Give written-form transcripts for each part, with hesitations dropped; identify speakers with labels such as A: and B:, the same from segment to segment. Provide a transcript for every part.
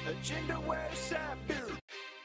A: Agenda West Side Beer.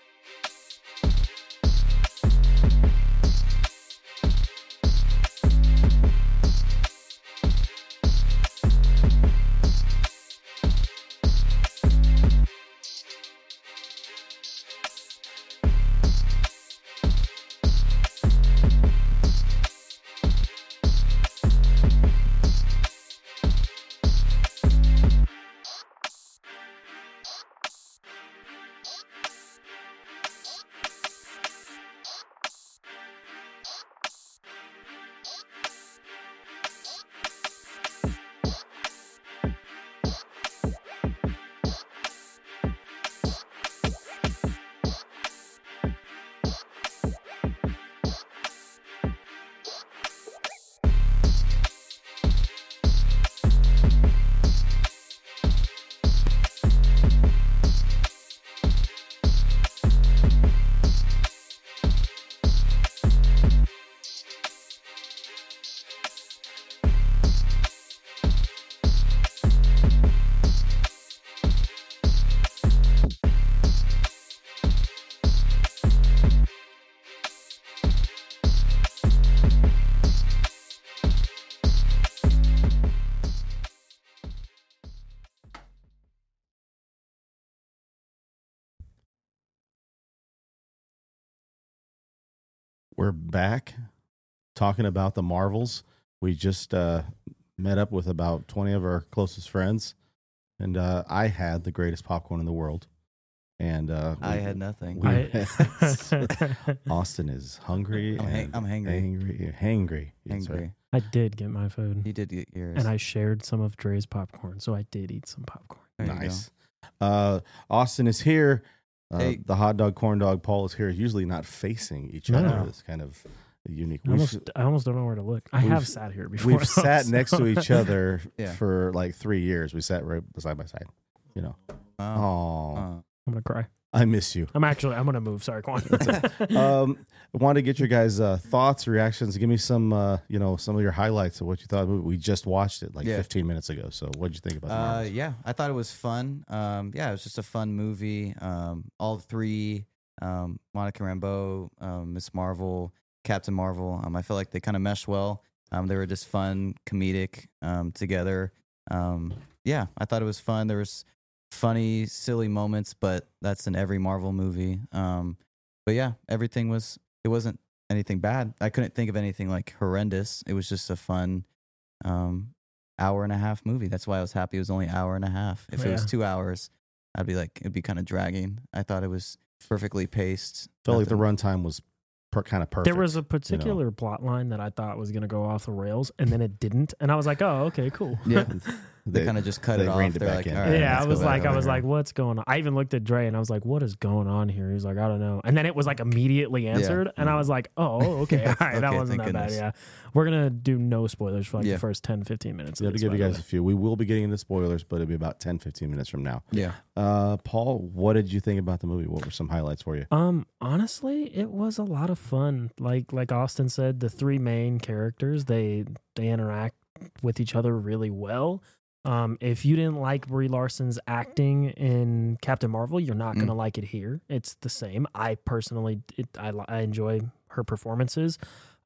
B: We're back talking about the Marvels. We just met up with about 20 of our closest friends, and I had the greatest popcorn in the world. And
C: I had nothing.
B: Austin is hungry.
C: I'm hangry.
B: Hangry. That's right.
C: Angry.
D: I did get my food.
C: You did get yours.
D: And I shared some of Dre's popcorn, so I did eat some popcorn.
C: There you
B: Nice. Austin is here.
C: Hey.
B: The hot dog, corn dog, Paul is here. Usually not facing each
D: No.
B: other. It's kind of unique.
D: I almost don't know where to look. I
B: we've-
D: have sat here before.
B: We've sat next to each other
C: Yeah.
B: for like 3 years. We sat right side by side. You know.
C: Oh.
B: Oh,
D: I'm gonna cry.
B: I miss you.
D: I'm gonna move. Sorry, go on.
B: I want to get your guys' thoughts, reactions. Give me some, some of your highlights of what you thought of the movie. We just watched it like
C: Yeah.
B: 15 minutes ago. So what did you think about the Marvels?
C: Yeah, I thought it was fun. It was just a fun movie. All three, Monica Rambeau, Miss Marvel, Captain Marvel. I feel like they kind of meshed well. They were just fun, comedic together. I thought it was fun. There was funny, silly moments, but that's in every Marvel movie. Everything was. It wasn't anything bad. I couldn't think of anything like horrendous. It was just a fun hour and a half movie. That's why I was happy it was only an hour and a half. If it was 2 hours, I'd be like, it'd be kind of dragging. I thought it was perfectly paced.
B: Felt like the
C: Nothing-
B: runtime was kind of perfect.
D: There was a particular plot line that I thought was gonna go off the rails, and then it didn't, and I was like, "Oh, okay, cool."
C: Yeah, they kind of just cut it off.
B: reined it
C: They're
B: back
C: like,
B: in.
C: all right,
D: Yeah,
C: let's go back
D: I
C: over
D: was
C: here.
D: like, what's going on? I even looked at Dre and I was like, what is going on here? He was like, I don't know. And then it was like immediately answered, and I was like, oh, okay, all right, that
C: Okay,
D: wasn't that
C: thank
D: bad.
C: goodness.
D: Yeah, we're gonna do no spoilers for like
C: Yeah.
D: the first 10-15 minutes.
B: We have
D: of
B: to
D: this,
B: give you
D: by the
B: guys
D: way.
B: a few. We will be getting into spoilers, but it'll be about 10-15 minutes from now.
C: Yeah,
B: Paul, what did you think about the movie? What were some highlights for you?
D: Honestly, it was a lot of fun. Like Austin said, the three main characters they interact with each other really well. If you didn't like Brie Larson's acting in Captain Marvel, you're not gonna like it here. It's the same. I personally, I enjoy her performances.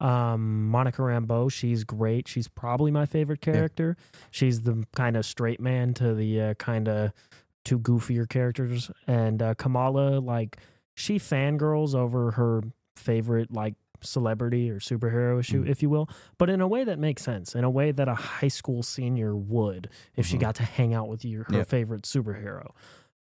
D: Monica Rambeau, she's great. She's probably my favorite character. She's the kind of straight man to the kind of two goofier characters. And Kamala, like, she fangirls over her favorite, like, celebrity or superhero issue, if you will, but in a way that makes sense, in a way that a high school senior would if she got to hang out with her favorite superhero.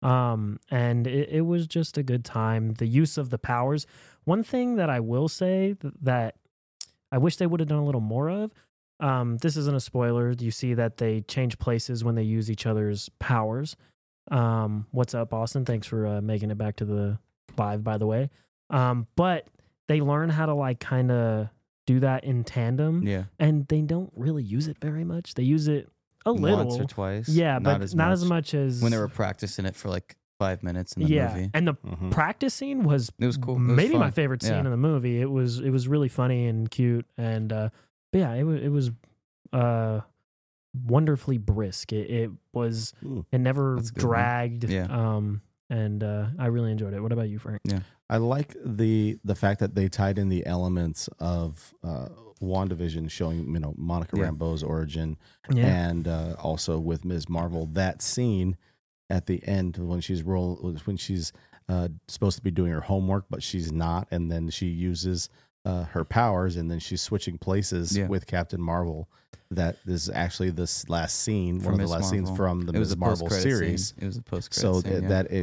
D: And it was just a good time. The use of the powers. One thing that I will say that I wish they would have done a little more of, this isn't a spoiler. You see that they change places when they use each other's powers. What's up, Austin? Thanks for making it back to the live, by the way. But they learn how to like kind of do that in tandem.
C: yeah.
D: And they don't really use it very much. They use it a little.
C: Once or twice.
D: Yeah, but not as much as
C: when they were practicing it for like 5 minutes in the movie.
D: And the
B: Mhm.
D: practice scene was
C: It was cool. It was
D: maybe my
C: fun.
D: favorite scene
C: Yeah.
D: in the movie. It was really funny and cute, and but yeah, it was wonderfully brisk. It was
B: Ooh.
D: it never
C: That's a good one.
D: dragged.
C: Yeah.
D: and I really enjoyed it. What about you, Frank?
B: I like the fact that they tied in the elements of WandaVision, showing Monica Rambeau's origin, and also with Ms. Marvel, that scene at the end when she's supposed to be doing her homework, but she's not, and then she uses her powers, and then she's switching places with Captain Marvel. That is actually this last scene, one of the last scenes from the Ms. Marvel series.
C: It was a post-credit
B: So
C: scene,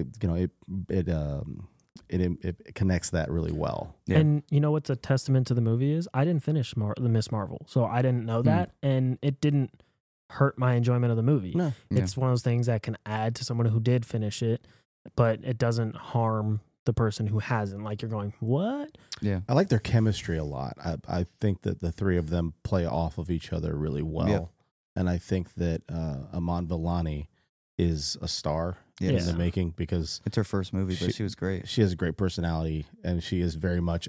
B: it connects that really well.
C: Yeah.
D: And you know what's a testament to the movie is I didn't finish the Miss Marvel, so I didn't know that, and it didn't hurt my enjoyment of the movie.
B: No.
D: It's one of those things that can add to someone who did finish it, but it doesn't harm the person who hasn't. Like, you're going, what?
C: Yeah.
B: I like their chemistry a lot. I think that the three of them play off of each other really well.
C: Yeah.
B: And I think that Iman Vellani is a star in the making, because
C: it's her first movie, but she was great.
B: She has a great personality, and she is very much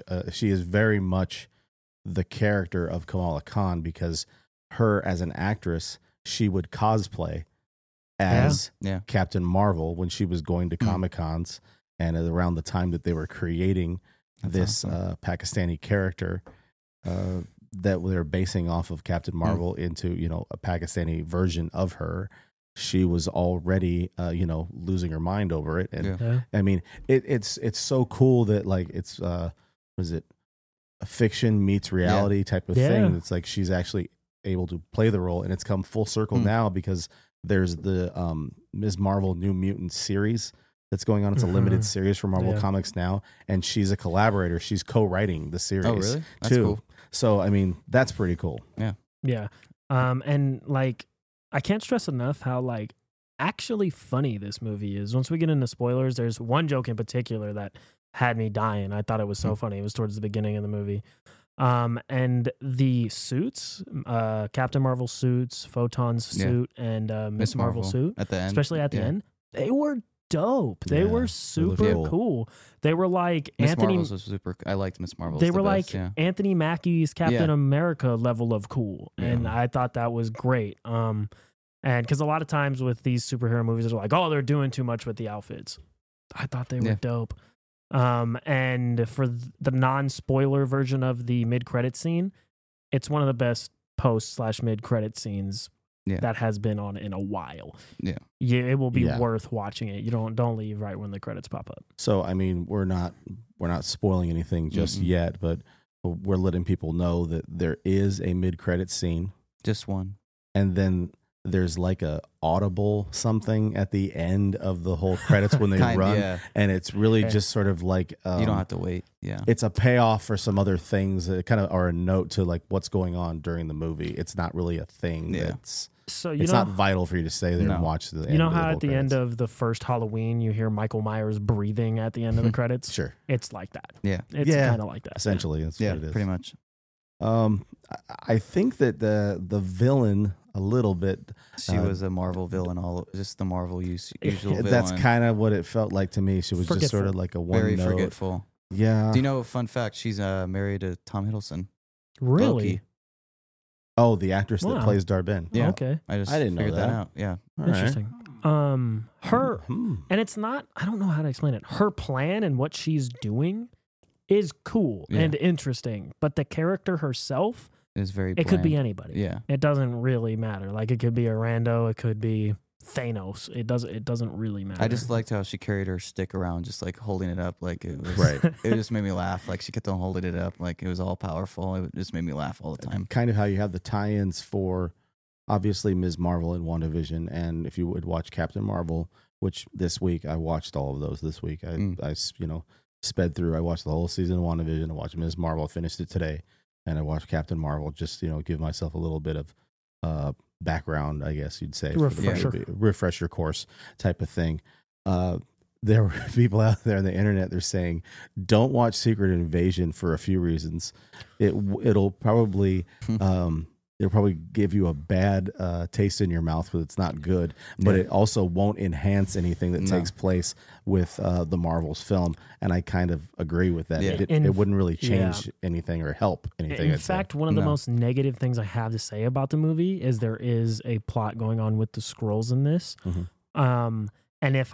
B: the character of Kamala Khan, because her as an actress, she would cosplay as Captain Marvel when she was going to Comic-Cons, and around the time that they were creating this Pakistani character that they're basing off of Captain Marvel into, a Pakistani version of her. She was already, losing her mind over it. And I mean, it's so cool that, like, it's, was it a fiction meets reality type of thing? It's like she's actually able to play the role, and it's come full circle now, because there's the Ms. Marvel New Mutants series that's going on. It's a limited series for Marvel Comics now, and she's a collaborator. She's co-writing the series.
C: Oh, really? That's
B: too.
C: Cool.
B: So, I mean, that's pretty cool.
D: Yeah. And like, I can't stress enough how, like, actually funny this movie is. Once we get into spoilers, there's one joke in particular that had me dying. I thought it was so funny. It was towards the beginning of the movie. And the suits, Captain Marvel suits, Photon's suit, and Miss Marvel suit,
C: at the end,
D: especially at the end, they were dope. They were super cool. They were like
C: Miss
D: Anthony.
C: Marvel's was super. I liked Miss Marvel.
D: They were like Anthony Mackie's Captain America level of cool, and I thought that was great. And because a lot of times with these superhero movies, they're like, oh, they're doing too much with the outfits. I thought they were dope. And for the non-spoiler version of the mid-credit scene, it's one of the best post/mid-credit scenes that has been on in a while. Yeah, it will be worth watching it. You don't leave right when the credits pop up.
B: So, I mean, we're not spoiling anything just yet, but we're letting people know that there is a mid-credit scene,
C: just one,
B: and then there's like a audible something at the end of the whole credits when they run, and it's really just sort of like
C: you don't have to wait. Yeah,
B: it's a payoff for some other things that kind of are a note to like what's going on during the movie. It's not really a thing that's it's not vital for you to stay there and watch the end.
D: You know how
B: the
D: at the end of the first Halloween you hear Michael Myers breathing at the end of the credits?
B: Sure,
D: it's like that.
C: Yeah,
D: it's kind of like that.
B: Essentially, that's what it is.
C: Pretty much.
B: I think that the villain a little bit.
C: She was a Marvel villain, just the Marvel usual villain.
B: That's kind of what it felt like to me. She was just sort of like a one
C: very
B: note.
C: forgetful.
B: Yeah.
C: Do you know? Fun fact: she's married to Tom Hiddleston.
D: Really?
C: Loki.
B: Oh, the actress that plays Dar-Benn.
C: Yeah.
D: Okay.
C: I didn't know that out. Yeah.
D: Interesting. Her and it's not. I don't know how to explain it. Her plan and what she's doing is cool and interesting, but the character herself
C: is very.
D: It could be anybody.
C: Yeah.
D: It doesn't really matter. Like, it could be a rando. It could be Thanos. It doesn't really matter.
C: I just liked how she carried her stick around, just like holding it up, like it was. It just made me laugh. Like she kept on holding it up, like it was all powerful. It just made me laugh all the time.
B: Kind of how you have the tie-ins for obviously Ms. Marvel and WandaVision, and if you would watch Captain Marvel, which this week I watched all of those. This week I sped through. I watched the whole season of WandaVision. I watched Ms. Marvel. I finished it today, and I watched Captain Marvel. Just give myself a little bit of background, I guess you'd say, refresher course type of thing. There were people out there on the internet. They're saying, "Don't watch Secret Invasion for a few reasons. It'll probably it'll probably give you a bad taste in your mouth because it's not good, but it also won't enhance anything that takes place with the Marvel's film." And I kind of agree with that. It wouldn't really change anything or help anything.
D: In fact, one of the most negative things I have to say about the movie is there is a plot going on with the Skrulls in this. And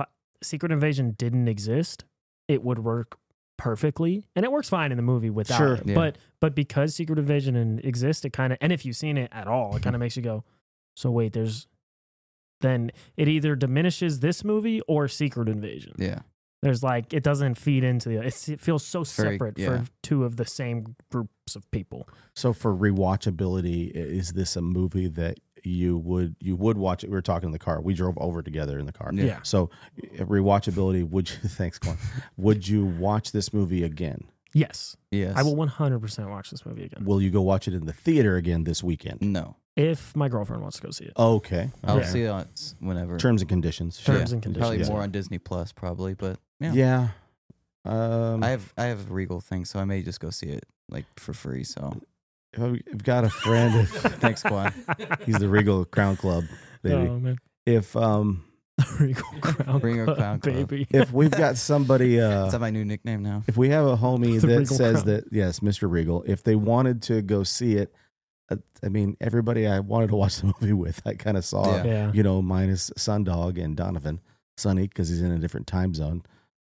D: Secret Invasion didn't exist, it would work perfectly, and it works fine in the movie without
B: Sure.
D: it.
C: Yeah.
D: But because Secret Invasion exists, it kind of, and if you've seen it at all, it kind of makes you go, so wait, then it either diminishes this movie or Secret Invasion.
C: Yeah.
D: There's like, it doesn't feed into it feels so
C: Very-
D: separate
C: yeah.
D: for two of the same groups of people.
B: So for rewatchability, is this a movie that you would watch it? We were talking in the car. We drove over together in the car.
C: Yeah.
D: Yeah.
B: So rewatchability, would you thanks, Quan. Would you watch this movie again?
D: Yes.
C: Yes.
D: I will 100% watch this movie again.
B: Will you go watch it in the theater again this weekend?
C: No.
D: If my girlfriend wants to go see it.
B: Okay.
C: I'll
D: Yeah.
C: see it whenever.
B: Terms and conditions.
D: Terms and conditions.
C: Probably
B: Yeah.
C: more on Disney Plus, probably, but yeah.
B: Yeah.
C: I have a Regal thing, so I may just go see it like for free. So
B: I've got a friend. If
C: thanks, Quan.
B: he's the Regal Crown Club, baby.
D: Oh man.
B: If
D: Regal Crown
C: Regal
D: Club,
C: Crown Club.
D: baby.
B: if we've got somebody
C: Is that my new nickname now?
B: if we have a homie
D: The
B: that
D: Regal
B: says
D: Crown.
B: that, yes, Mr. Regal, if they wanted to go see it, I mean, everybody I wanted to watch the movie with, I kind of saw,
C: Yeah.
D: Yeah.
B: minus Sundog and Donovan, Sonny, because he's in a different time zone.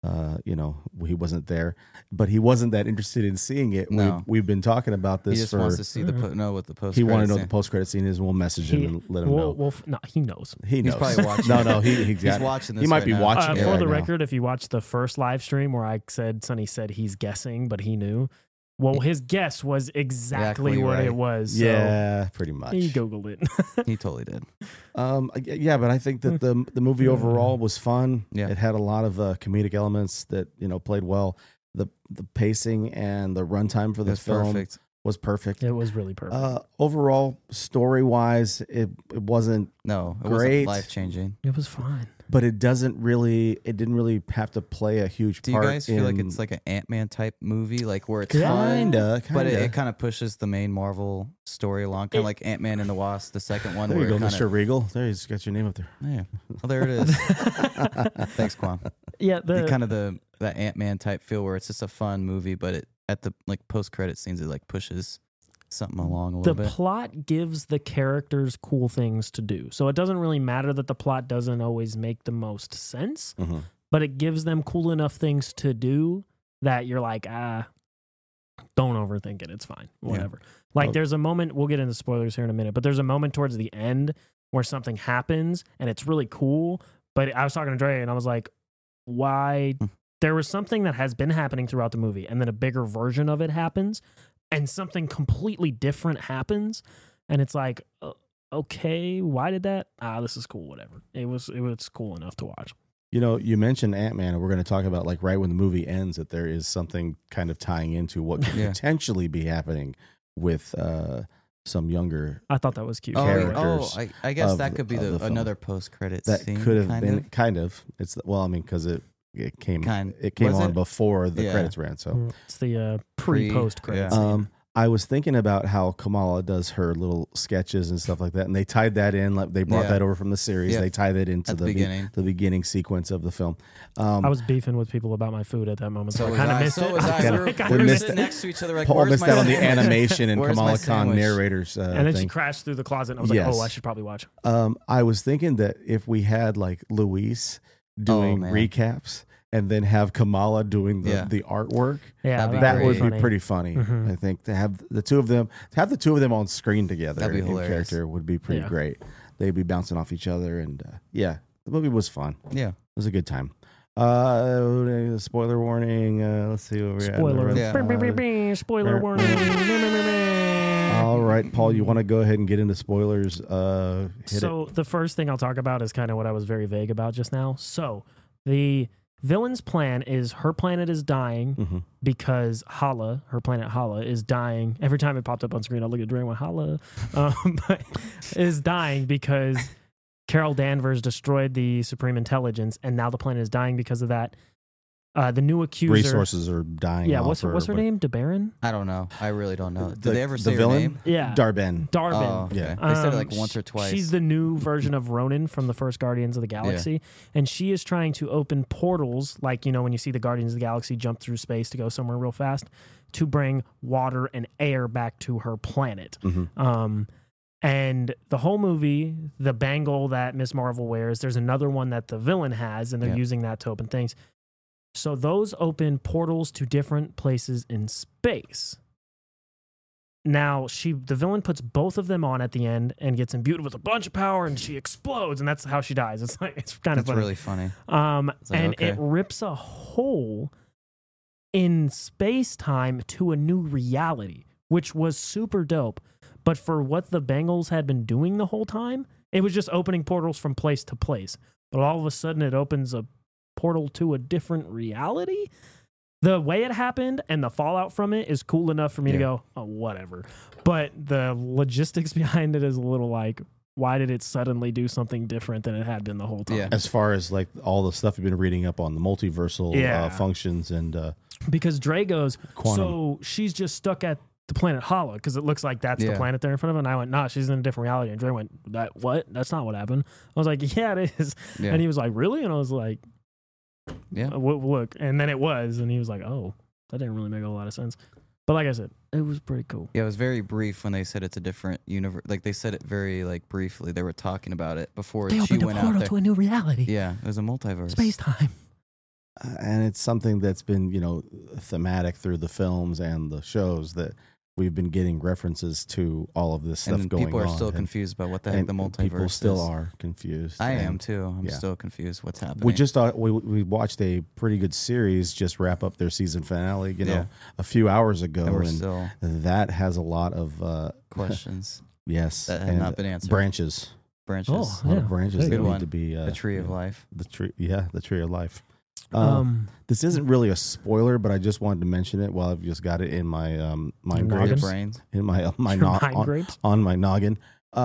B: He wasn't there, but he wasn't that interested in seeing it.
C: No.
B: We've been talking about
C: He
B: this
C: just
B: for.
C: wants to see know what the post.
B: He wanted to know what the post credit scene is, and we'll message him and let him know.
D: No, he knows.
B: He knows.
C: He's probably watching.
B: No,
C: it.
B: he's
C: He's
B: got.
C: watching this.
B: He might
C: right
B: be
C: now.
B: watching it
D: For
B: right
D: the
B: now.
D: record, if you watched the first live stream where I said Sonny said he's guessing, but he knew. Well, his guess was exactly what
C: right.
D: it was. So
B: Yeah, pretty much.
D: he Googled it.
C: He totally did.
B: Yeah, but I think that the movie overall was fun.
C: Yeah.
B: It had a lot of comedic elements that played well. The pacing and the runtime for the
C: That's
B: film
C: perfect.
B: was perfect.
D: It was really perfect.
B: Overall, story wise, it wasn't,
C: No, it
B: Great.
C: wasn't life changing.
D: it was fine.
B: but it didn't really have to play a huge
C: Do you
B: part.
C: guys feel like it's like an Ant-Man type movie, like where it's
D: Yeah.
C: fun,
B: kinda,
C: but it kind of pushes the main Marvel story along, kind of like Ant-Man and the Wasp, the second one.
B: There you
C: where
B: go,
C: it kinda,
B: Mr. Regal. There, he's got your name up there.
C: Yeah. Well, there it is. Thanks, Quan.
D: Yeah,
C: The kind of that Ant-Man type feel where it's just a fun movie, but it at the like post-credit scenes it like pushes something along a
D: the
C: little bit.
D: plot gives the characters cool things to do. So it doesn't really matter that the plot doesn't always make the most sense,
B: Mhm.
D: but it gives them cool enough things to do that you're like, don't overthink it. It's fine. Whatever. Like
B: Oh.
D: there's a moment, we'll get into spoilers here in a minute, but there's a moment towards the end where something happens and it's really cool. But I was talking to Dre and I was like, why? There was something that has been happening throughout the movie and then a bigger version of it happens and something completely different happens. And it's like, okay, why did that? This is cool. Whatever. It was cool enough to watch.
B: You mentioned Ant-Man, and we're going to talk about, like, right when the movie ends, that there is something kind of tying into what could
C: Yeah.
B: potentially be happening with some younger
D: I thought that was cute.
B: characters
C: I guess
B: of
C: that could be
B: the film.
C: another post-credit
B: that
C: scene.
B: could have been kind of. It's because it came
C: Was
B: on
C: it?
B: before the
C: Yeah.
B: credits ran. So
D: It's the pre-post credits.
C: yeah.
B: I was thinking about how Kamala does her little sketches and stuff like that, and they tied that in. Like they brought
C: Yeah.
B: that over from the series.
C: Yeah.
B: They tie that into
C: At the
B: the
C: beginning.
B: the beginning sequence of the film.
D: I was beefing with people about my food at that moment, so, I
C: was
D: kind of
C: I.
D: missed
C: So
D: it.
C: was I.
B: kinda-
C: We
B: we
C: were
B: missed
C: sitting
B: it.
C: next to each other like,
B: Paul
C: where's
B: missed
C: my
B: out on the
C: sandwich?
B: animation and
C: Where's my
B: Kamala Khan
C: sandwich?
B: narrators.
D: And then she
B: thing.
D: crashed through the closet, and I was like,
B: Yes.
D: "Oh, I should probably watch."
B: I was thinking that if we had like Luis doing
C: man.
B: recaps and then have Kamala doing
C: Yeah.
B: the artwork,
D: Yeah,
C: That'd be
B: that
C: great.
B: would be
D: funny.
B: pretty funny.
D: Mhm.
B: I think to have the two of them on screen together
C: That'd be
B: in
C: hilarious.
B: character would be pretty
D: Yeah.
B: great. They'd be bouncing off each other, and the movie was fun.
C: Yeah.
B: It was a good time. Spoiler warning. Let's see where we're
D: Spoiler.
B: at.
C: Yeah.
D: Spoiler warning.
B: All right, Paul, you want to go ahead and get into spoilers? Hit
D: So the first thing I'll talk about is kind of what I was very vague about just now. So the villain's plan is her planet is dying
B: Mhm.
D: because Hala, her planet Hala, is dying. Every time it popped up on screen, I look at Dre and went, Hala, but is dying because Carol Danvers destroyed the Supreme Intelligence, and now the planet is dying because of that. The new accuser.
B: Resources are dying.
D: Yeah,
B: off
D: what's her
B: but-
D: name? DeBaron?
C: I don't know. I really don't know. Did
B: The-
C: they ever
B: the
C: say her
B: villain?
C: name?
D: Yeah.
B: Darben.
D: Darben.
C: Oh, okay.
B: Yeah.
C: They said it like once or
D: sh-
C: twice.
D: She's the new version of Ronan from the first Guardians of the Galaxy. And she is trying to open portals, like, when you see the Guardians of the Galaxy jump through space to go somewhere real fast, to bring water and air back to her planet.
B: Mhm.
D: And the whole movie, the bangle that Miss Marvel wears, there's another one that the villain has, and they're using that to open things. So those open portals to different places in space. Now, the villain puts both of them on at the end and gets imbued with a bunch of power, and she explodes, and that's how she dies. It's kind of
C: That's
D: funny.
C: really funny.
D: And
C: okay.
D: it rips a hole in space-time to a new reality, which was super dope. But for what the Bengals had been doing the whole time, it was just opening portals from place to place. But all of a sudden, it opens a portal to a different reality. The way it happened and the fallout from it is cool enough for me to go, oh, whatever. But the logistics behind it is a little like, why did it suddenly do something different than it had been the whole time?
C: Yeah.
B: As far as like all the stuff you've been reading up on the multiversal functions and
D: because Dre goes,
B: Quantum.
D: so she's just stuck at the planet Hala because it looks like that's the planet there in front of her. And I went, nah, she's in a different reality. And Dre went, what? That's not what happened. I was like, yeah, it is.
C: Yeah.
D: And he was like, really? And I was like,
C: Yeah.
D: Look. And then it was. And he was like, oh, that didn't really make a lot of sense. But like I said, it was pretty cool.
C: Yeah, it was very brief when they said it's a different universe. Like they said it very like briefly. They were talking about it before
D: They
C: she
D: opened a
C: went out
D: portal
C: there.
D: to a new reality.
C: Yeah, it was a multiverse.
D: Space time.
B: and it's something that's been, you know, thematic through the films and the shows that we've been getting references to all of this stuff
C: And
B: going on.
C: people are still
B: and-
C: confused about what the heck the
B: and
C: multiverse
B: people still
C: is.
B: are confused.
C: I
B: and
C: am too. I'm
B: yeah.
C: still confused what's happening.
B: We just thought we watched a pretty good series just wrap up their season finale, you know,
C: Yeah.
B: a few hours ago,
C: and we're
B: and
C: still
B: that has a lot of
C: questions.
B: yes
C: that have
B: and
C: not been answered.
B: branches.
C: Branches.
D: Oh,
B: A lot
D: Yeah,
B: of branches
D: there you
B: that
C: go.
B: need to be
C: the tree of
B: yeah,
C: life.
B: the tree, the tree of life. This isn't really a spoiler, but I just wanted to mention it while I've just got it in my mind
D: Noggin?
C: Your
B: grapes,
C: brains.
B: in my
D: Your
B: on,
D: mind grapes?
B: on my noggin.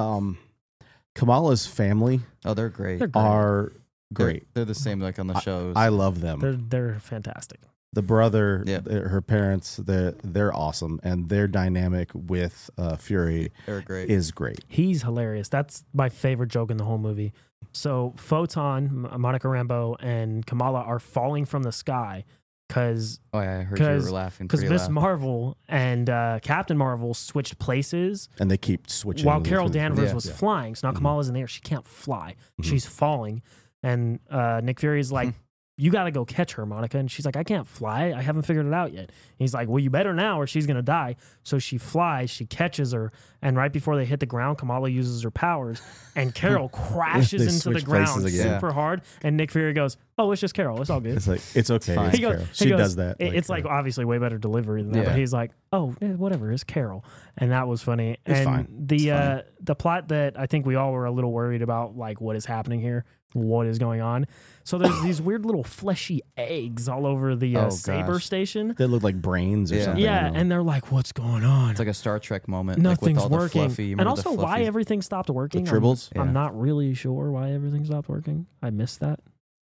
B: Kamala's family
C: Oh, they're great.
D: They're great.
B: are great.
C: They're the same like on the shows.
B: I love them.
D: They're fantastic.
B: The brother,
C: Yeah.
B: her parents, they're awesome, and their dynamic with Fury
C: They're great.
B: is great.
D: He's hilarious. That's my favorite joke in the whole movie. So Photon, Monica Rambeau, and Kamala are falling from the sky because
C: Oh, yeah, I heard you were laughing. pretty
D: Miss
C: loud.
D: Marvel and Captain Marvel switched places
B: And they keep switching.
D: while
B: through
D: Carol
B: the-
D: Danvers
C: Yeah.
D: was flying. So now
B: Mhm.
D: Kamala's in the air. She can't fly.
B: Mhm.
D: She's falling. And Nick Fury's like, you got to go catch her, Monica. And she's like, I can't fly. I haven't figured it out yet. And he's like, well, you better now or she's going to die. So she flies. She catches her. And right before they hit the ground, Kamala uses her powers. And Carol crashes
B: They
D: into the
B: switch places
D: ground
B: again.
D: super hard. And Nick Fury goes, oh, it's just Carol. It's all good.
B: It's like it's okay.
C: fine.
B: It's
D: He goes-
B: Carol.
D: he
B: She
D: goes,
B: does that.
D: It's like obviously way better delivery than that,
C: Yeah.
D: but he's like, oh, whatever, it's Carol, and that was funny.
B: It's
D: and
B: fine.
D: the plot that I think we all were a little worried about, like what is happening here, what is going on. So there's these weird little fleshy eggs all over the
C: Oh,
D: Saber
C: gosh.
D: station.
B: they look like brains or
C: Yeah.
B: something.
D: Yeah,
B: you know?
D: and they're like, what's going on?
C: It's like a Star Trek moment.
D: Nothing's
C: like with all
D: working.
C: The fluffy, you
D: And
C: remember
D: also,
C: the
D: why
C: fluffy-
D: everything stopped working?
B: The tribbles?
C: Yeah.
D: I'm not really sure why everything stopped working. I missed that.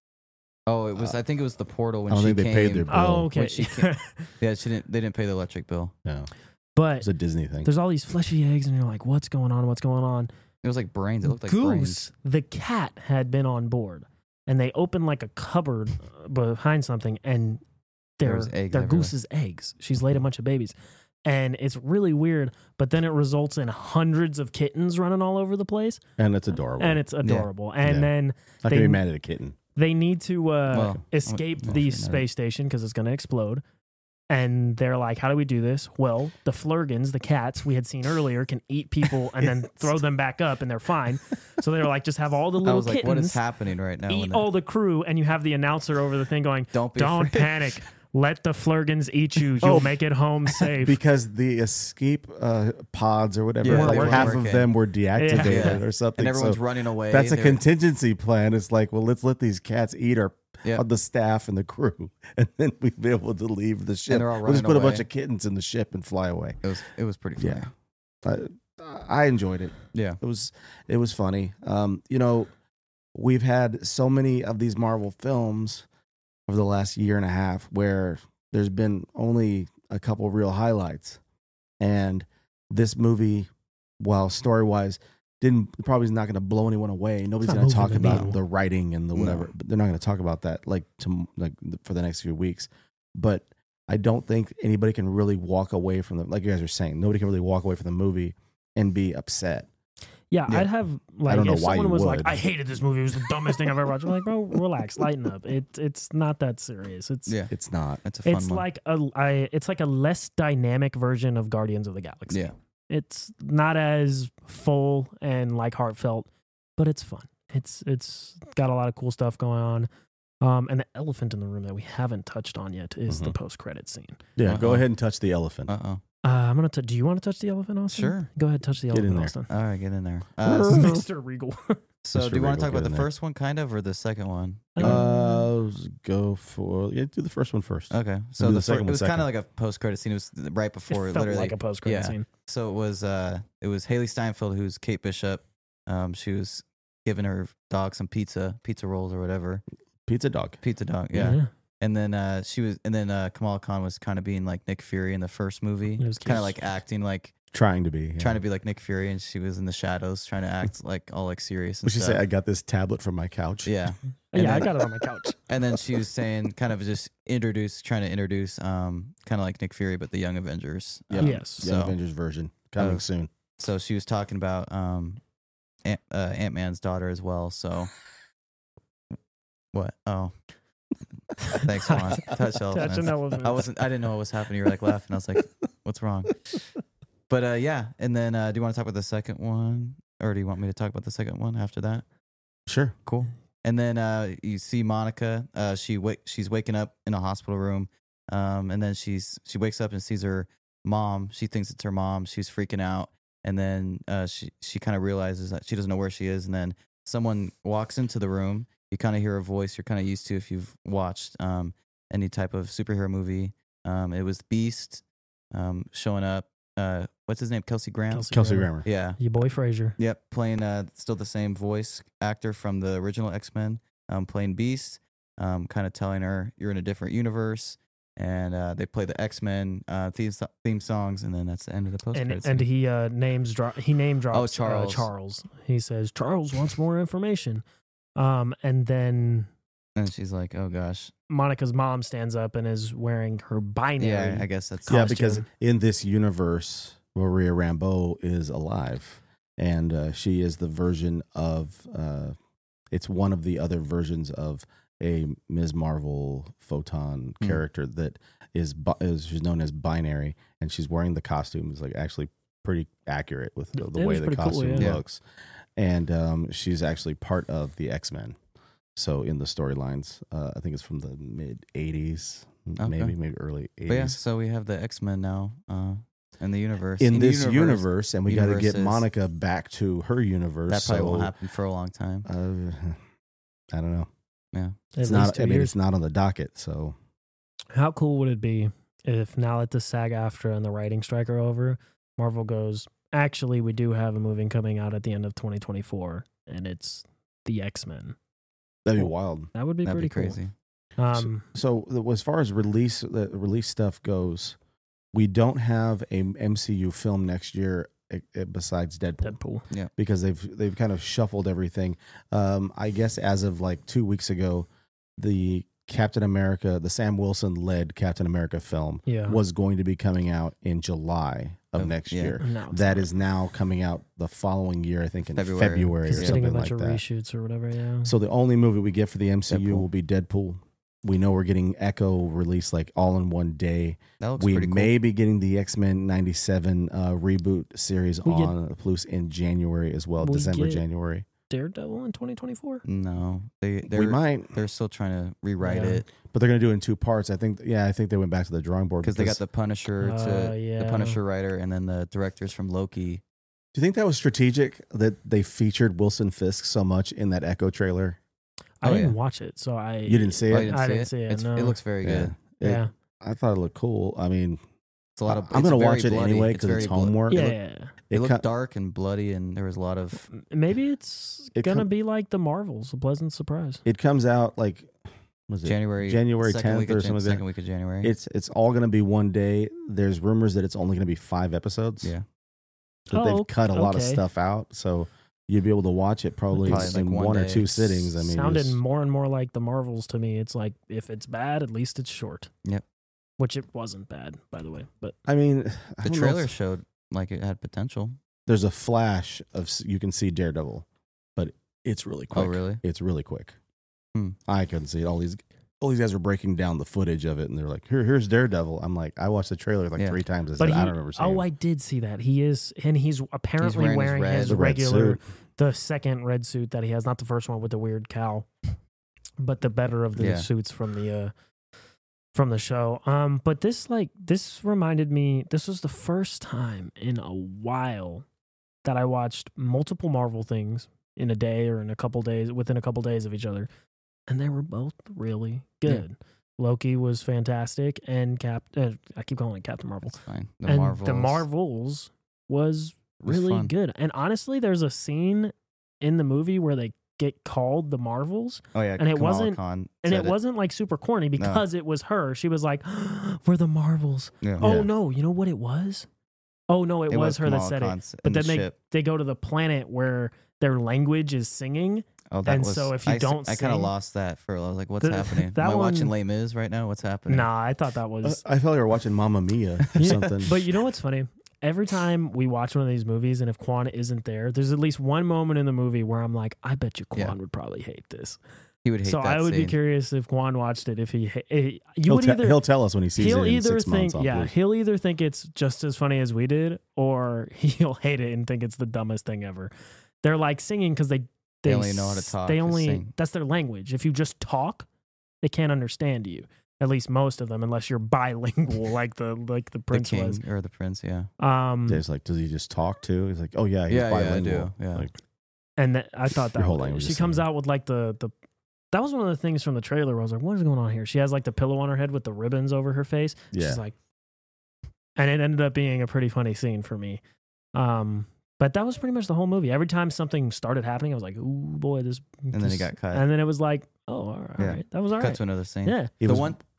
C: Oh, it was. I think it was the portal when
B: I don't
C: she
B: think they
C: came.
B: paid their bill.
D: Oh, okay.
C: When she came- Yeah, she didn't. They didn't pay the electric bill.
B: No,
D: But
B: it's a Disney thing.
D: there's all these fleshy eggs, and you're like, what's going on? What's going on?
C: It was like brains. It looked like
D: Goose,
C: brains.
D: the cat, had been on board, and they opened like a cupboard behind something, and
C: There
D: they're
C: was eggs
D: they're
C: everywhere.
D: Goose's eggs. She's laid a bunch of babies, and it's really weird. But then it results in hundreds of kittens running all over the place,
B: And it's adorable.
D: and it's adorable. And
B: Yeah.
D: then
B: Not
D: they-
B: gonna be mad at a kitten.
D: they need to
C: Well,
D: escape
C: I'm
D: the
C: not-
D: space station because it's going to explode. And they're like, how do we do this? Well, the Flurgans, the cats we had seen earlier, can eat people and then throw them back up and they're fine. So they're like, just have all the
C: I
D: little
C: was like, what is
D: kittens
C: happening right now? when
D: eat
C: that-
D: all the crew, and you have the announcer over the thing going,
C: Don't be
D: don't
C: afraid."
D: panic. Let the Flurgans eat you. You'll
B: Oh.
D: make it home safe.
B: Because the escape pods or whatever,
C: Yeah,
B: like
C: they weren't
B: half of
C: working.
B: them were deactivated
C: Yeah.
B: or something.
C: and everyone's
B: so
C: running away.
B: that's a
C: They're-
B: contingency plan. It's like, well, let's let these cats eat our
C: Yeah.
B: the staff and the crew, and then we'll be able to leave the ship.
C: they're all
B: We'll just
C: running
B: put a bunch
C: away.
B: of kittens in the ship and fly away.
C: It was pretty funny.
B: Yeah, I enjoyed it.
C: Yeah.
B: It was funny. You know, we've had so many of these Marvel films over the last year and a half where there's been only a couple real highlights, and this movie, while story wise, probably is not going to blow anyone away. Nobody's
D: not
B: going to
D: moving
B: talk
D: the
B: about
D: needle.
B: the writing and the whatever. But they're not going to talk about that for the next few weeks. But I don't think anybody can really walk away from the, like you guys are saying, nobody can really walk away from the movie and be upset.
D: Yeah,
C: Yeah.
D: I'd have like
B: don't know
D: if
B: why
D: someone
B: you
D: was like,
B: would.
D: I hated this movie. It was the dumbest thing I've ever watched. I'm like, bro, relax, lighten up. It's not that serious. It's
C: Yeah,
B: It's not.
C: it's a fun
D: it's
C: one.
D: like it's like a less dynamic version of Guardians of the Galaxy.
C: Yeah.
D: It's not as full and like heartfelt, but it's fun. It's got a lot of cool stuff going on. And the elephant in the room that we haven't touched on yet is the post-credit scene.
B: Yeah, go
C: Uh-oh.
B: ahead and touch the elephant.
C: Uh-oh.
D: I'm gonna. Do you want to touch the elephant, Austin?
C: Sure.
D: Go ahead, touch the
B: Get in
D: elephant,
B: there.
D: Austin.
C: All right, get in there.
D: Mr. Regal.
C: So
B: Mr.
C: do you want
B: Regal,
C: to talk about
B: get
C: the
B: in there.
C: first one kind of or the second one?
B: Let's go for do the first one first.
C: Okay.
B: do
C: So
B: the
C: the
B: second
C: it
B: one
C: was kind
B: second.
C: of like a post-credit scene. It was right
D: It
C: before
D: felt
C: literally
D: like a post-credit
C: yeah.
D: scene.
C: So it was Haley Steinfeld who's Kate Bishop. She was giving her dog some pizza rolls or whatever.
B: Pizza dog.
C: Pizza dog, yeah. And then Kamala Khan was kind of being like Nick Fury in the first movie.
D: It was
C: Kind
D: cute.
C: of like acting like
B: Trying to be. Yeah.
C: trying to be like Nick Fury, and she was in the shadows trying to act like all like serious and
B: Would you
C: stuff.
B: say I got this tablet from my couch?
C: Yeah. And
D: Yeah, I
C: then-
D: got it on my couch.
C: And then she was saying, kind of just trying to introduce, kind of like Nick Fury, but the Young Avengers.
B: Yep.
D: Yes.
B: Young
C: So,
B: Avengers version coming
C: Oh.
B: soon.
C: so she was talking about Ant-Man's daughter as well. So what? Oh, thanks, Juan. Touch elephants.
D: Touch an elephant.
C: I didn't know what was happening. You were like laughing. I was like, what's wrong? But yeah. And then do you want to talk about the second one, or do you want me to talk about the second one after that?
B: Sure.
C: Cool. And then you see Monica. She's waking up in a hospital room, and then she wakes up and sees her mom. She thinks it's her mom. She's freaking out, and then she kind of realizes that she doesn't know where she is. And then someone walks into the room. You kind of hear a voice you're kind of used to if you've watched any type of superhero movie. It was Beast showing up. What's his name? Kelsey Grammer.
B: Kelsey Grammer.
C: Yeah.
D: Your boy Frazier.
C: Yep, playing still the same voice actor from the original X-Men, playing Beast, kind of telling her you're in a different universe, and they play the X-Men theme songs, and then that's the end of the post.
D: And he name drops
C: Charles.
D: Charles. He says Charles wants more information. And then
C: and she's like, "Oh gosh,
D: Monica's mom stands up and is wearing her binary.
C: yeah, I guess that's
B: Yeah, because
D: Costume.
B: in this universe, Maria Rambeau is alive, and she is the version of. It's one of the other versions of a Ms. Marvel photon character that is she's known as binary, and she's wearing the costume. It's like actually pretty accurate with the
D: It
B: way
D: was
B: the
D: pretty cool,
B: costume
D: yeah.
B: looks, and she's actually part of the X-Men. So in the storylines, I think it's from the mid '80s,
C: Okay.
B: maybe early '80s.
C: But yeah, so we have the X-Men now in the universe.
B: In
C: the
B: this universe, and we got to get
C: universes.
B: Monica back to her universe.
C: that probably
B: so,
C: won't happen for a long time.
B: I don't know.
C: Yeah,
D: At
B: It's
D: least
B: not.
D: 2
B: I mean,
D: years.
B: it's not on the docket. So
D: How cool would it be if now that the SAG-AFTRA and the writing strike are over, Marvel goes, actually, we do have a movie coming out at the end of 2024, and it's the X-Men.
B: that'd be wild.
D: That would be
C: that'd
D: pretty
C: be crazy.
D: cool.
B: So as far as the release stuff goes, we don't have a MCU film next year besides Deadpool.
D: Deadpool.
B: Because they've kind of shuffled everything. I guess as of like 2 weeks ago, the Captain America, the Sam Wilson led Captain America film,
D: Yeah.
B: was going to be coming out in July of next
C: yeah.
B: year.
D: No, it's
B: That
D: not.
B: is now coming out the following year, I think in
C: February.
B: February or
D: It's getting a
B: something
D: bunch
B: like
D: of
B: that.
D: reshoots or whatever, yeah.
B: So the only movie we get for the MCU
C: Deadpool.
B: will be Deadpool. We know we're getting Echo released like all in one day.
C: That looks
B: We
C: pretty cool.
B: may be getting the X-Men 97 reboot series
D: We get-
B: on Plus in January as well,
D: We
B: December,
D: get-
B: January.
D: Daredevil in 2024?
C: No,
B: We
C: they're
B: might,
C: they're still trying to rewrite
D: Yeah.
C: it
B: but they're going to do it in 2 parts. I think they went back to the drawing board
C: because they got the Punisher the
D: yeah.
C: Punisher writer and then the directors from Loki.
B: Do you think that was strategic that they featured Wilson Fisk so much in that Echo trailer?
D: I
C: Oh,
D: didn't
C: yeah.
D: watch it, so I...
B: You didn't see
C: Oh,
B: it?
C: you didn't
D: I
C: see
D: didn't
C: it?
D: see it,
C: It's-
D: no.
C: It looks very good.
B: It-
D: Yeah.
B: I thought it looked cool. I mean,
C: It's a lot of.
B: I'm
C: it's
B: going to
C: very
B: watch it
C: bloody.
B: anyway
C: It's
B: because
C: very
B: it's
C: blood-
B: homework.
D: Yeah,
C: It
D: yeah.
C: It
B: co-
C: looked dark and bloody, and there was a lot of.
D: Maybe it's
B: It
D: going to
B: com-
D: be like the Marvels, a pleasant surprise.
B: It comes out like, was it
C: January
B: January 10th or something like that?
C: second week of January.
B: It's all going to be one day. There's rumors that it's only going to be 5 episodes.
C: yeah,
B: That they've cut a lot of
D: okay.
B: stuff out, so you'd be able to watch it probably
C: Probably
B: in
C: like one
B: one or
C: day.
B: 2 sittings. I mean,
D: Sounded
B: it's-
D: more and more like the Marvels to me. It's like, if it's bad, at least it's short.
C: Yep.
D: Which it wasn't bad, by the way. But
B: I mean, I
C: the
B: don't know
C: trailer
B: if-
C: showed like it had potential.
B: there's a flash of you can see Daredevil, but it's really quick.
C: Oh, really?
B: It's really quick.
C: Hmm.
B: I couldn't see it. All these guys are breaking down the footage of it, and they're like, here's Daredevil. I'm like, I watched the trailer like 3 times. I said, I don't remember seeing.
D: Oh,
B: it.
D: I did see that. He's apparently wearing his
B: the red
D: regular,
B: suit.
D: the second red suit that he has, not the first one with the weird cowl, but the better of the suits from the show. But this reminded me, this was the first time in a while that I watched multiple Marvel things in a day or in a couple days, within a couple days of each other. And they were both really good. Yeah. Loki was fantastic, and I keep calling it Captain Marvel.
C: That's fine.
D: The Marvels was really good. And honestly, there's a scene in the movie where they get called the Marvels.
C: Oh yeah,
D: and it wasn't like super corny because it was her. She was like, "We're the Marvels." Yeah. Oh no, you know what it was? Oh no, it was her that said it. But then they go to the planet where their language is singing.
C: Oh, so if you don't sing, I kind of lost that I was like, what's happening? Am I watching Les Mis right now? What's happening?
D: Nah, I thought that was...
B: I felt like we were watching Mamma Mia or something.
D: But you know what's funny? Every time we watch one of these movies, and if Quan isn't there, there's at least one moment in the movie where I'm like, I bet you Quan would probably hate this.
C: He would hate
D: so
C: that
D: I would
C: scene.
D: be curious if Quan watched it. If
B: he'll tell us when he sees it in 6 months.
D: He'll either think it's just as funny as we did, or he'll hate it and think it's the dumbest thing ever. They're like singing because they
C: only know how to talk.
D: That's their language. If you just talk, they can't understand you. At least most of them, unless you're bilingual, like the prince
C: the king
D: was,
C: or the prince. Yeah.
B: Dave's like, does he just talk too? He's like, oh yeah, he's bilingual.
C: I do. Yeah.
B: Like,
D: and I thought that
B: whole language
D: she comes out with like the. That was one of the things from the trailer where I was like, what is going on here? She has like the pillow on her head with the ribbons over her face.
B: Yeah.
D: She's like, and it ended up being a pretty funny scene for me. But that was pretty much the whole movie. Every time something started happening, I was like, "Ooh, boy, this."
C: And then he got cut.
D: And then it was like, "Oh, all right, that was all right."
C: Cut to another scene.
D: Yeah.
B: The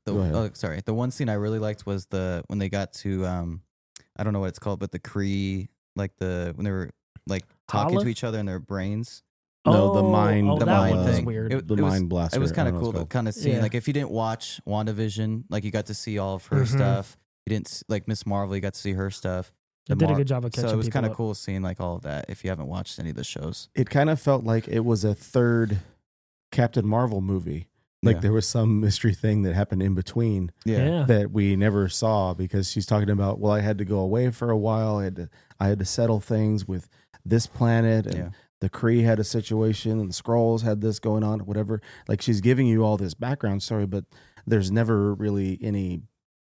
C: one scene I really liked was when they got to I don't know what it's called, but the Kree, like when they were like talking to each other in their brains.
B: No, the mind.
C: the
D: that
C: mind
D: was
C: thing.
D: weird.
B: The mind blaster.
C: It was kind of cool to kind of see. Like if you didn't watch WandaVision, like you got to see all of her stuff. You didn't like Miss Marvel. You got to see her stuff.
D: They did a good job of catching.
C: So it was kind of
D: up.
C: cool seeing like all of that. If you haven't watched any of the shows,
B: it kind of felt like it was a third Captain Marvel movie. Like there was some mystery thing that happened in between that we never saw, because she's talking about, well, I had to go away for a while. I had to settle things with this planet, and the Kree had a situation, and the Skrulls had this going on, whatever. Like she's giving you all this background story, but there's never really any.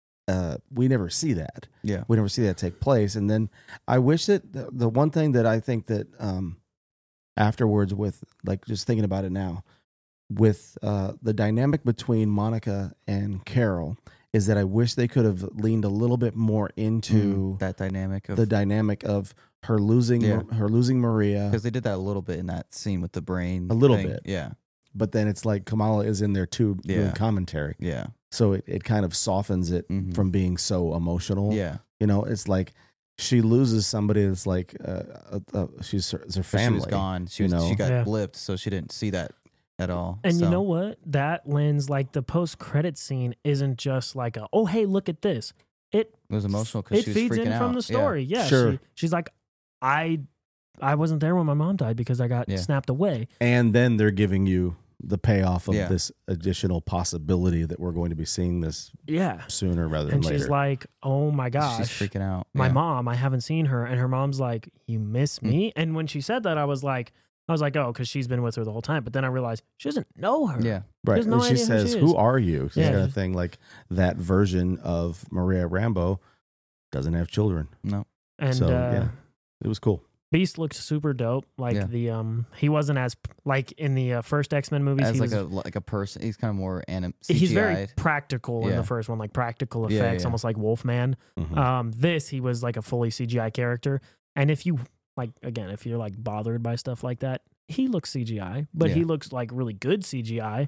B: We never see that.
C: Yeah,
B: we never see that take place. And then I wish that the one thing that I think that afterwards, with like just thinking about it now, with the dynamic between Monica and Carol, is that I wish they could have leaned a little bit more into
C: that dynamic
B: of her losing Maria,
C: because they did that a little bit in that scene with the brain,
B: a little bit,
C: yeah.
B: But then it's like Kamala is in there too doing commentary, So it kind of softens it from being so emotional.
C: Yeah,
B: you know, it's like she loses somebody that's like she's her family.
C: She was gone. She got blipped, so she didn't see that at all.
D: And you know what? That lens, like the post-credit scene, isn't just like oh hey, look at this. It
C: was emotional because she was freaking out. It feeds in
D: from the story. Yeah,
B: sure.
D: She's like, I wasn't there when my mom died because I got snapped away.
B: And then they're giving you the payoff of this additional possibility that we're going to be seeing this sooner rather than later.
D: And she's like, oh my gosh.
C: She's freaking out.
D: My mom, I haven't seen her. And her mom's like, you miss me? And when she said that, I was like, oh, because she's been with her the whole time. But then I realized she doesn't know her.
C: Yeah.
B: Right.
D: She, no
B: she says, who are you? Kind of thing. Like that version of Maria Rambeau doesn't have children.
C: No.
D: And
B: so, it was cool.
D: Beast looked super dope. Like he wasn't as like in the first X-Men movies.
C: As like a person. He's kind of more CGI'd.
D: He's very practical in the first one, like practical effects, almost like Wolfman. This he was like a fully CGI character. And if you if you're like bothered by stuff like that, he looks CGI, but he looks like really good CGI.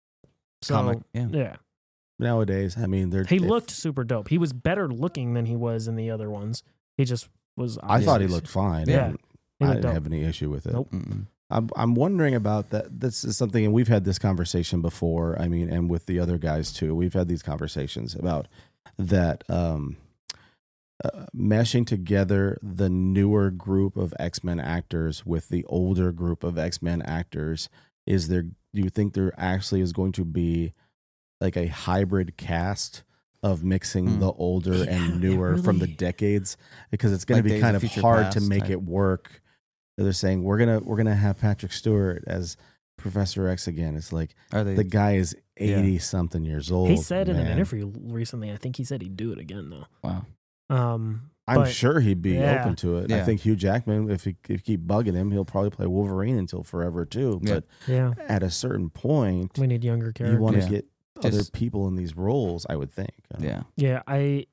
D: So
C: Comic,
B: Nowadays, I mean,
D: he looked super dope. He was better looking than he was in the other ones. He just was.
B: I thought he looked fine.
D: Yeah,
B: I didn't have any issue with it.
D: Nope.
B: I'm wondering about that. This is something, and we've had this conversation before. I mean, and with the other guys too. We've had these conversations about that. meshing together the newer group of X-Men actors with the older group of X-Men actors. Do you think there actually is going to be like a hybrid cast of mixing the older and newer from the decades? Because it's going to be kind of hard to make it work. They're saying we're gonna have Patrick Stewart as Professor X again. It's like the guy is 80 something years old.
D: He said in an interview recently, I think he said he'd do it again though.
C: Wow.
B: I'm sure he'd be open to it.
C: Yeah.
B: I think Hugh Jackman, if you keep bugging him, he'll probably play Wolverine until forever too. But at a certain point,
D: we need younger characters.
B: You want to get other people in these roles, I would think.
D: I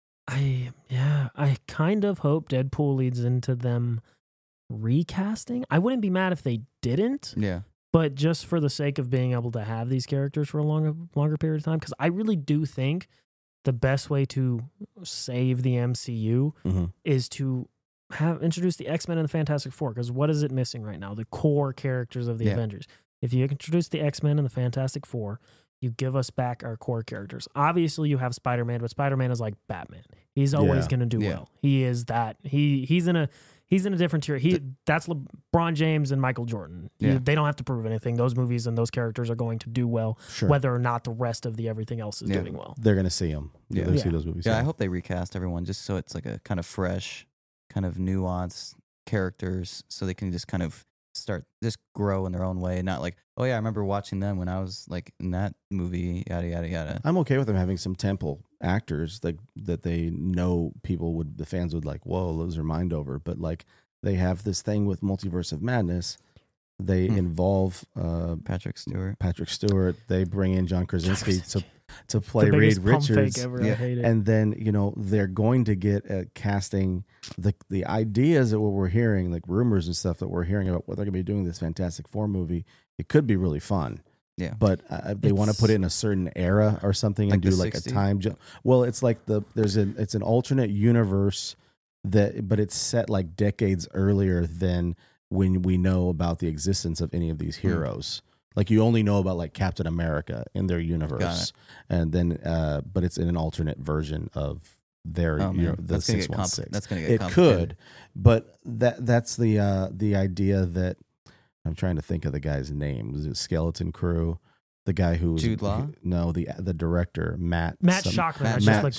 D: kind of hope Deadpool leads into them recasting. I wouldn't be mad if they didn't.
C: Yeah.
D: But just for the sake of being able to have these characters for a longer period of time, because I really do think the best way to save the MCU is to introduce the X-Men and the Fantastic Four. Because what is it missing right now? The core characters of the Avengers. If you introduce the X-Men and the Fantastic Four, you give us back our core characters. Obviously, you have Spider-Man, but Spider-Man is like Batman. He's always going to do well. He is that. He's in a different tier. That's LeBron James and Michael Jordan. They don't have to prove anything. Those movies and those characters are going to do well, whether or not the rest of the everything else is doing well.
B: They're going to see them. They're going to see those movies.
C: Yeah, I hope they recast everyone just so it's like a kind of fresh, kind of nuanced characters, so they can just kind of just grow in their own way, not like, oh yeah, I remember watching them when I was like in that movie, yada yada yada.
B: I'm okay with them having some temple actors that they know the fans would like, whoa, lose their mind over. But like they have this thing with Multiverse of Madness. They involve
C: Patrick Stewart.
B: They bring in John Krasinski to play Reed Richards.
D: Ever. I hate it.
B: And then, they're going to get at casting the ideas that what we're hearing, like rumors and stuff that we're hearing about what they're going to be doing this Fantastic Four movie. It could be really fun.
C: Yeah.
B: But they want to put it in a certain era or something and do like 60s? A time jump. Well, it's like it's an alternate universe but it's set like decades earlier than when we know about the existence of any of these heroes. Like you only know about like Captain America in their universe, and then but it's in an alternate version of their the 616.
C: That's going to get
B: complicated. Could, but that's the idea that I'm trying to think of the guy's name. Was it Skeleton Crew? The guy who was
C: Jude Law?
B: No, the director Matt
C: Shackman.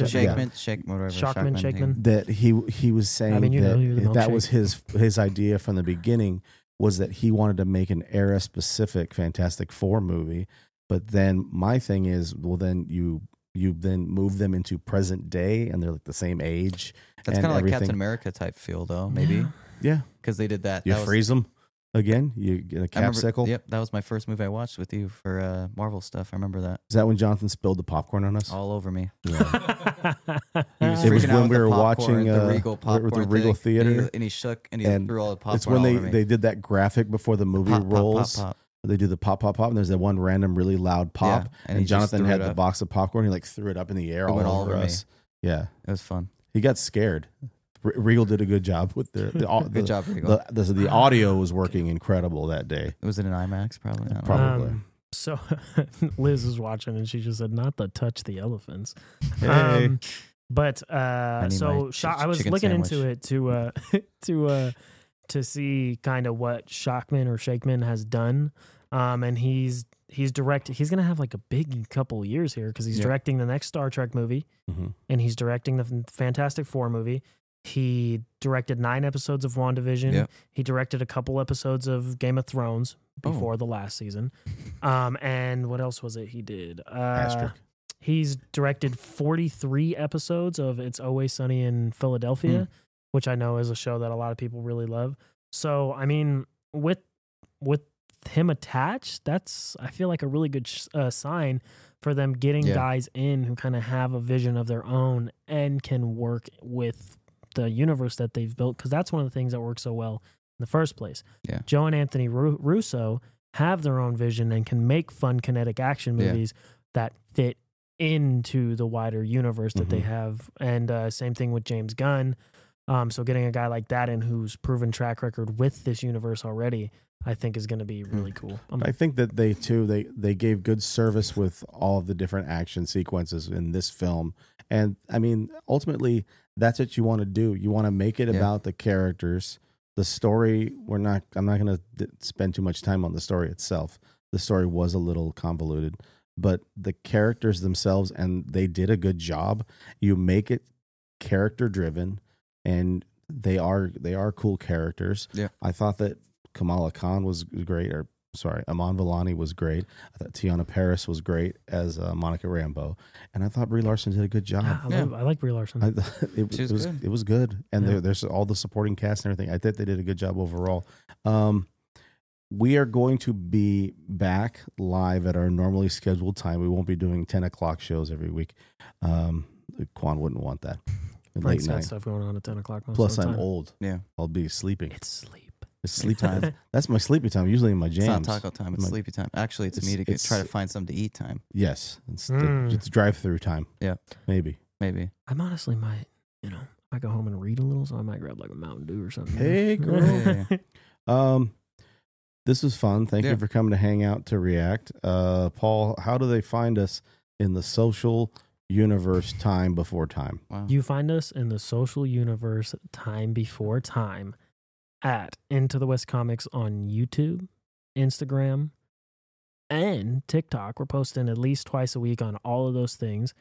B: Shackman. That he was saying that was his idea from the beginning. Was that he wanted to make an era-specific Fantastic Four movie, but then my thing is, well, then you then move them into present day, and they're like the same age.
C: That's kind of like Captain America type feel, though. Maybe, because they did that.
B: You freeze them again. You get a capsicle.
C: Yep, that was my first movie I watched with you for Marvel stuff. I remember that.
B: Is that when Jonathan spilled the popcorn on us?
C: All over me.
B: Yeah. It was when we were watching
C: the Regal popcorn
B: with the Regal Theater,
C: and he shook and he threw all the popcorn.
B: It's when they did that graphic before the movie rolls.
C: Pop.
B: They do the pop, and there's that one random really loud pop, and Jonathan had the box of popcorn. He like threw it up in the air all over us. Yeah,
C: it was fun.
B: He got scared. Regal did a good job with
C: good job, Regal.
B: The audio was working incredible that day.
C: Was it an IMAX? Probably.
B: Probably.
D: So Liz is watching, and she just said, "Not to touch the elephants."
B: Hey.
D: But I was looking into it to see kind of what Shackman has done, and he's directed. He's gonna have like a big couple years here because he's directing the next Star Trek movie, and he's directing the Fantastic Four movie. He directed 9 episodes of WandaVision.
C: Yep.
D: He directed a couple episodes of Game of Thrones before the last season. And what else was it he did? He's directed 43 episodes of It's Always Sunny in Philadelphia, which I know is a show that a lot of people really love. So, I mean, with him attached, that's, I feel like, a really good sign for them getting guys in who kind of have a vision of their own and can work with the universe that they've built, because that's one of the things that works so well in the first place.
C: Yeah.
D: Joe and Anthony Russo have their own vision and can make fun kinetic action movies that fit into the wider universe that they have. And same thing with James Gunn. So getting a guy like that in who's proven track record with this universe already, I think is going to be really cool.
B: I think that they gave good service with all of the different action sequences in this film. And I mean, ultimately, that's what you want to do. You want to make it about the characters. The story, I'm not going to spend too much time on the story itself. The story was a little convoluted, but the characters themselves, and they did a good job. You make it character driven, and they are cool characters.
C: Yeah.
B: I thought that Kamala Khan was great, Aman Vellani was great. I thought Tiana Paris was great as Monica Rambeau, and I thought Brie Larson did a good job.
D: I like Brie Larson.
B: It was good, and there's all the supporting cast and everything. I think they did a good job overall. We are going to be back live at our normally scheduled time. We won't be doing 10 o'clock shows every week. Quan wouldn't want that.
D: Frank's got stuff going on at 10 o'clock.
B: Plus,
D: I'm
B: old.
C: Yeah,
B: I'll be sleeping.
D: It's sleep.
B: It's sleep time. That's my sleepy time. Usually in my jams.
C: It's not taco time. It's sleepy time. Actually, it's me to try to find something to eat time.
B: Yes, it's drive-through time.
C: Yeah,
B: maybe.
D: I honestly might, I go home and read a little, so I might grab like a Mountain Dew or something.
B: Hey, girl. This was fun. Thank you for coming to hang out to react. Paul, how do they find us in the social universe time before time?
C: Wow.
D: You find us in the social universe time before time at Into the West Comics on YouTube, Instagram, and TikTok. We're posting at least twice a week on all of those things.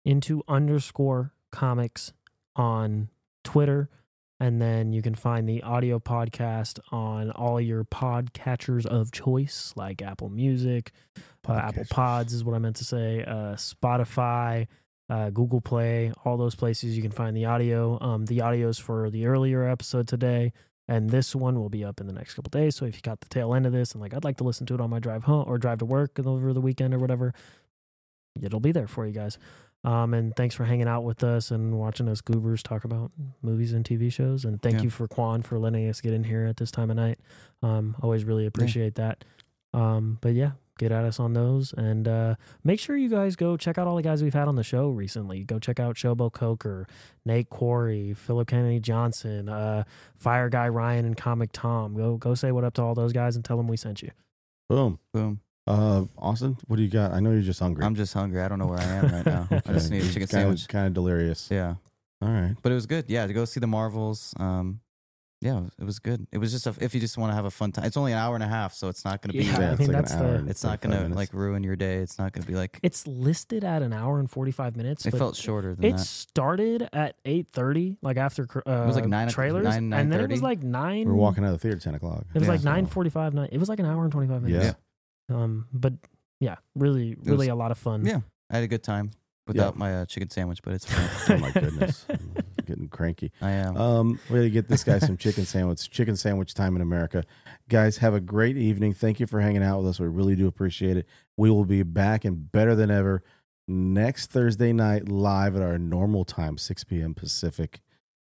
D: Into_comics on Twitter. And then you can find the audio podcast on all your podcatchers of choice, like Apple Music, Apple Pods is what I meant to say, Spotify, Google Play, all those places you can find the audio. The audio's for the earlier episode today, and this one will be up in the next couple days. So if you got the tail end of this and like, I'd like to listen to it on my drive home or drive to work over the weekend or whatever, it'll be there for you guys. And thanks for hanging out with us and watching us goobers talk about movies and TV shows. And thank you for Quan for letting us get in here at this time of night. Always really appreciate that. But yeah, get at us on those. And make sure you guys go check out all the guys we've had on the show recently. Go check out Showbo Coker, Nate Quarry, Philip Kennedy Johnson, Fire Guy Ryan, and Comic Tom. Go say what up to all those guys and tell them we sent you.
B: Boom.
C: Boom.
B: Austin, what do you got? I know you're just hungry.
C: I'm just hungry. I don't know where I am right now.
B: Okay.
C: I just need a chicken sandwich.
B: Kind of delirious.
C: Yeah.
B: All right.
C: But it was good. Yeah, to go see the Marvels. Yeah, it was good. It was just if you just want to have a fun time. It's only an hour and a half, so it's not going to be.
D: Yeah, I mean, that's
C: it's not going to like ruin your day. It's not going to be like.
D: It's listed at an hour and 45 minutes.
C: It felt shorter than
D: it
C: that.
D: It started at 8:30, like after
C: it was like 9
D: trailers,
C: 9,
D: and then it was like 9.
B: We were walking out of the theater at 10 o'clock.
D: It was like 9:45. It was like an hour and 25 minutes.
B: Yeah.
D: But yeah, really a lot of fun.
C: Yeah, I had a good time without my chicken sandwich, but it's fine.
B: Oh my goodness, I'm getting cranky.
C: I am.
B: We're gonna get this guy some chicken sandwich time in America. Guys, have a great evening. Thank you for hanging out with us. We really do appreciate it. We will be back and better than ever next Thursday night live at our normal time, 6 p.m. Pacific,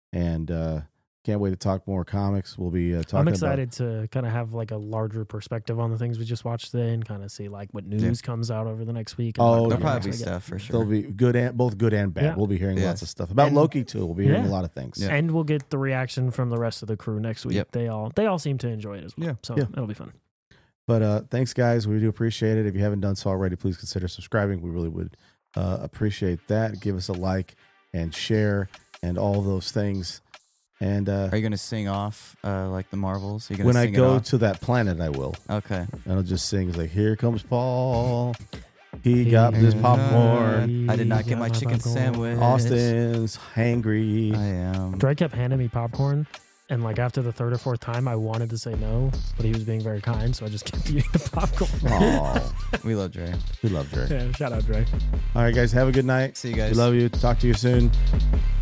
B: and can't wait to talk more comics. We'll be talking.
D: I'm excited to kind of have like a larger perspective on the things we just watched today and kind of see like what news comes out over the next week.
B: Oh,
C: there'll probably be stuff for sure.
B: There'll be both good and bad.
D: Yeah.
B: We'll be hearing lots of stuff about Loki too. We'll be hearing a lot of things.
C: Yeah.
D: And we'll get the reaction from the rest of the crew next week.
C: Yep.
D: They all seem to enjoy it as well.
C: Yeah.
D: So it'll be fun.
B: But thanks, guys. We do appreciate it. If you haven't done so already, please consider subscribing. We really would appreciate that. Give us a like and share and all those things. And
C: are you going to sing off like the Marvels?
B: When I go to that planet, I will.
C: Okay.
B: And I'll just sing. It's like, here comes Paul. He got this popcorn.
C: I did not get my chicken sandwich.
B: Austin's hangry.
C: I am.
D: Dre kept handing me popcorn. And like after the third or fourth time, I wanted to say no, but he was being very kind, so I just kept eating the popcorn.
B: Oh,
C: we love Dre.
B: We love Dre.
D: Yeah, shout out Dre.
B: All right, guys, have a good night.
C: See you guys.
B: We love you. Talk to you soon.